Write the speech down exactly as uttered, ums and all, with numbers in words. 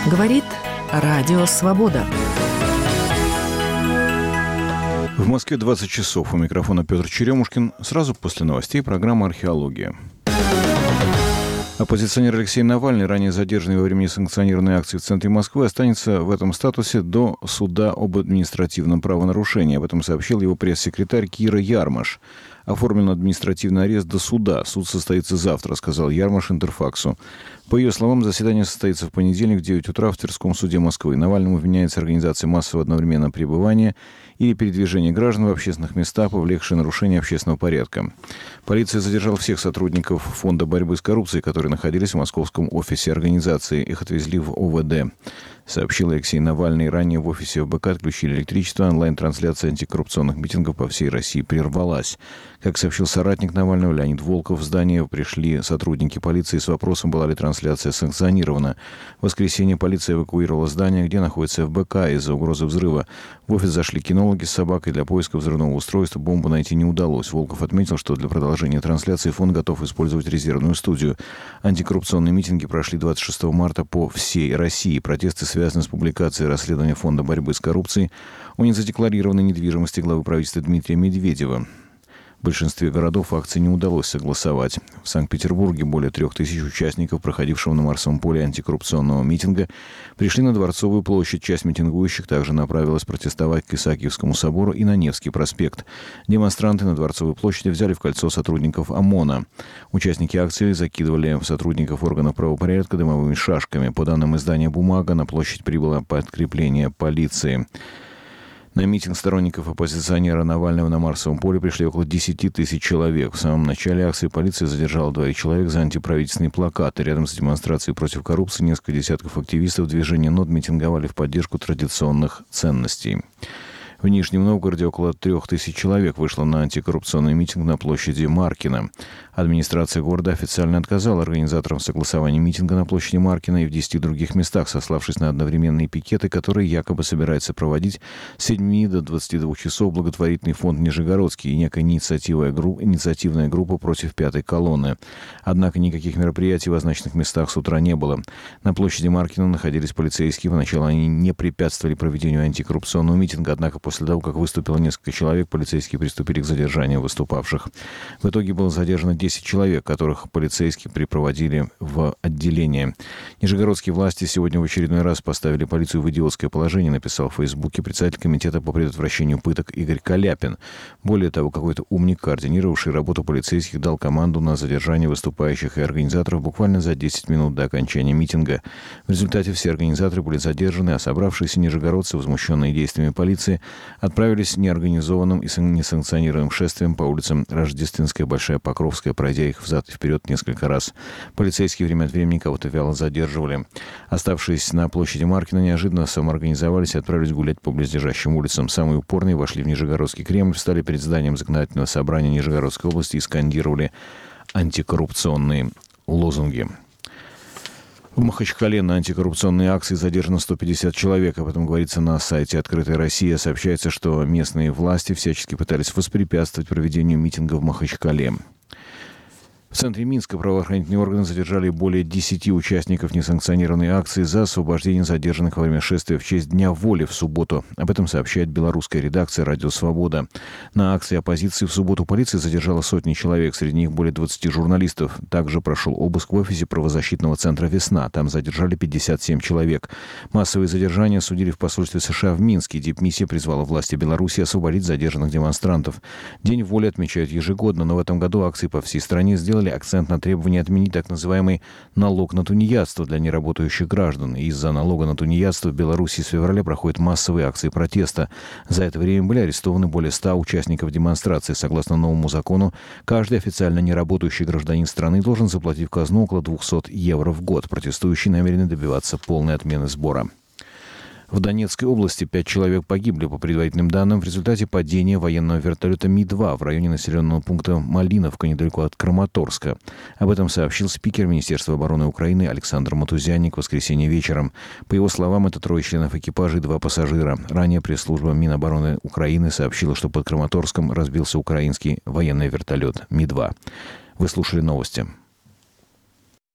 Говорит Радио Свобода. В Москве двадцать часов. У микрофона Петр Черемушкин. Сразу после новостей программа «Археология». Оппозиционер Алексей Навальный, ранее задержанный во время несанкционированной акции в центре Москвы, останется в этом статусе до суда об административном правонарушении. Об этом сообщил его пресс-секретарь Кира Ярмаш. Оформлен административный арест до суда. Суд состоится завтра, сказал Ярмаш Интерфаксу. По ее словам, заседание состоится в понедельник в девять утра в Тверском суде Москвы. Навальному вменяется организация массового одновременного пребывания или передвижения граждан в общественных местах, повлекшие нарушение общественного порядка. Полиция задержала всех сотрудников Фонда борьбы с коррупцией, которые находились в московском офисе организации. Их отвезли в О В Д. Сообщил Алексей Навальный. Ранее в офисе Эф Бэ Ка отключили электричество. Онлайн-трансляция антикоррупционных митингов по всей России прервалась. Как сообщил соратник Навального Леонид Волков, в здание пришли сотрудники полиции с вопросом, была ли трансляция санкционирована. В воскресенье полиция эвакуировала здание, где находится Эф Бэ Ка, из-за угрозы взрыва. В офис зашли кинологи с собакой. Для поиска взрывного устройства бомбу найти не удалось. Волков отметил, что для продолжения трансляции фонд готов использовать резервную студию. Антикоррупционные митинги прошли двадцать шестого марта по всей России. Протесты связаны с публикацией расследования Фонда борьбы с коррупцией о незадекларированной недвижимости главы правительства Дмитрия Медведева. В большинстве городов акции не удалось согласовать. В Санкт-Петербурге более трех тысяч участников, проходившего на Марсовом поле антикоррупционного митинга, пришли на Дворцовую площадь. Часть митингующих также направилась протестовать к Исаакиевскому собору и на Невский проспект. Демонстранты на Дворцовой площади взяли в кольцо сотрудников ОМОНа. Участники акции закидывали в сотрудников органов правопорядка дымовыми шашками. По данным издания «Бумага», на площадь прибыло подкрепление полиции. На митинг сторонников оппозиционера Навального на Марсовом поле пришли около десяти тысяч человек. В самом начале акции полиция задержала двоих человек за антиправительственные плакаты. Рядом с демонстрацией против коррупции несколько десятков активистов движения НОД митинговали в поддержку традиционных ценностей. В Нижнем Новгороде около трех тысяч человек вышло на антикоррупционный митинг на площади Маркина. Администрация города официально отказала организаторам в согласовании митинга на площади Маркина и в десяти других местах, сославшись на одновременные пикеты, которые якобы собирается проводить с семи до двадцати двух часов благотворительный фонд «Нижегородский» и некая инициативная группа, инициативная группа против пятой колонны. Однако никаких мероприятий в означенных местах с утра не было. На площади Маркина находились полицейские. Поначалу они не препятствовали проведению антикоррупционного митинга, однако после того, как выступило несколько человек, полицейские приступили к задержанию выступавших. В итоге было задержано десять человек, которых полицейские припроводили в отделение. Нижегородские власти сегодня в очередной раз поставили полицию в идиотское положение, написал в Фейсбуке председатель комитета по предотвращению пыток Игорь Каляпин. Более того, какой-то умник, координировавший работу полицейских, дал команду на задержание выступающих и организаторов буквально за десять минут до окончания митинга. В результате все организаторы были задержаны, а собравшиеся нижегородцы, возмущенные действиями полиции, отправились неорганизованным и несанкционированным шествием по улицам Рождественская, Большая Покровская, пройдя их взад и вперед несколько раз. Полицейские время от времени кого-то вяло задерживали. Оставшиеся на площади Маркина неожиданно самоорганизовались и отправились гулять по близлежащим улицам. Самые упорные вошли в Нижегородский Кремль, встали перед зданием законодательного собрания Нижегородской области и скандировали антикоррупционные лозунги. В Махачкале на антикоррупционные акции задержано сто пятьдесят человек. Об этом говорится на сайте «Открытая Россия». Сообщается, что местные власти всячески пытались воспрепятствовать проведению митинга в Махачкале. В центре Минска правоохранительные органы задержали более десяти участников несанкционированной акции за освобождение задержанных во время шествия в честь Дня воли в субботу. Об этом сообщает белорусская редакция «Радио Свобода». На акции оппозиции в субботу полиция задержала сотни человек, среди них более двадцати журналистов. Также прошел обыск в офисе правозащитного центра «Весна». Там задержали пятьдесят семь человек. Массовые задержания осудили в посольстве США в Минске. Дипмиссия призвала власти Беларуси освободить задержанных демонстрантов. День воли отмечают ежегодно, но в этом году акции по всей стране сделали акцент на требование отменить так называемый налог на тунеядство для неработающих граждан. Из-за налога на тунеядство в Беларуси с февраля проходят массовые акции протеста. За это время были арестованы более ста участников демонстрации. Согласно новому закону, каждый официально неработающий гражданин страны должен заплатить в казну около двухсот евро в год. Протестующие намерены добиваться полной отмены сбора. В Донецкой области пять человек погибли, по предварительным данным, в результате падения военного вертолета Ми два в районе населенного пункта Малиновка, недалеко от Краматорска. Об этом сообщил спикер Министерства обороны Украины Александр Матузяник в воскресенье вечером. По его словам, это трое членов экипажа и два пассажира. Ранее пресс-служба Минобороны Украины сообщила, что под Краматорском разбился украинский военный вертолет Ми два. Вы слушали новости.